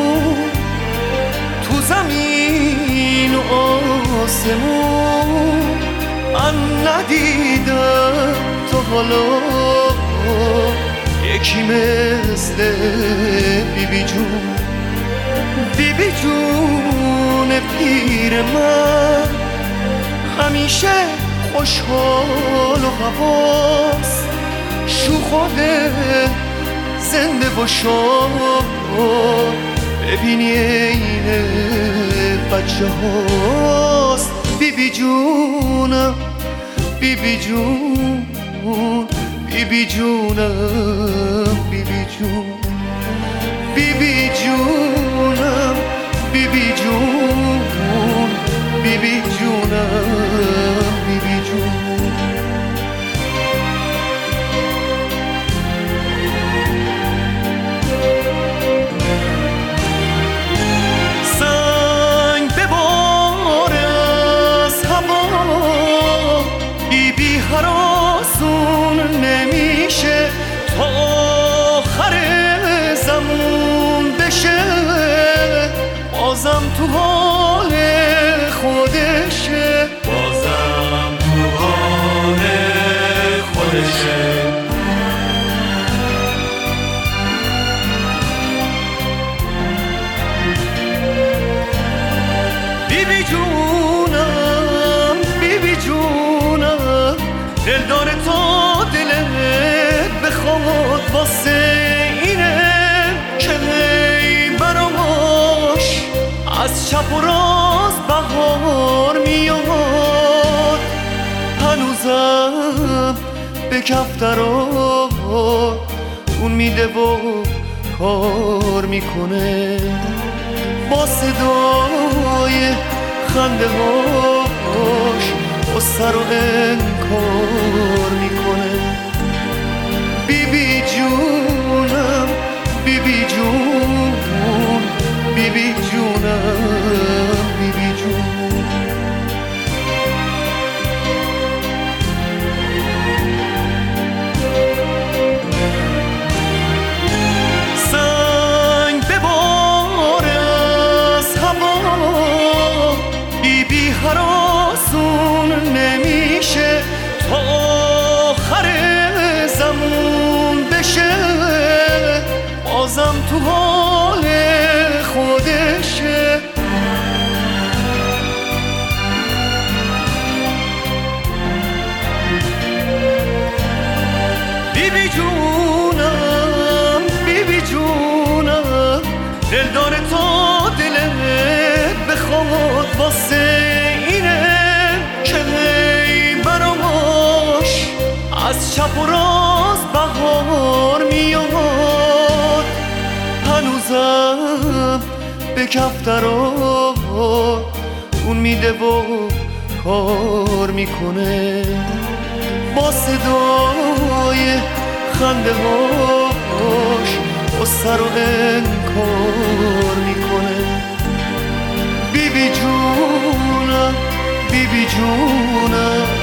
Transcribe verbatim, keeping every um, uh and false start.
تو زمین و آسمون من ندیدم تا حالا یکی مثل بی بی جون. بی بی جون پیر من همیشه خوشحال و حواس شوخ و زنده و شاد. ببینی این بچه هاست. بی بی جونم بی بی جون بی بی جونم بی بی جون بی بی جونم بی بی جون بی بی جونم بی بی جون. سنگ بباره از هوا بی بی هراسون نمیشه تا آخر زمون بشه. بازم تو حال خودشه بازم تو حال خودشه. بی بی جونم بی بی جونم دل داره تا دلت بخواد واسه اینه که هی براماش از چپ و راست بهار میاد. هنوزم به کفترها اون میده و کار میکنه با صدای خنده هاش و سر و انکار میکنه. بی بی جونم بی بی جون بی بی جونم بی بی جون. سنگ بباره از هوا بی بی هراسون نمیشه تا آخر زمون بشه. بازم تو حال خودشه. بی بی جونم بی بی جونم دل داره تا دلت بخواد واسه اینه که هی براماش از چپ و راست بهار میاد. هنوزم به کفترها اون میده و کار میکنه با صدای خنده هاش و سر و انکار میکنه. بی بی جونم بی بی جونم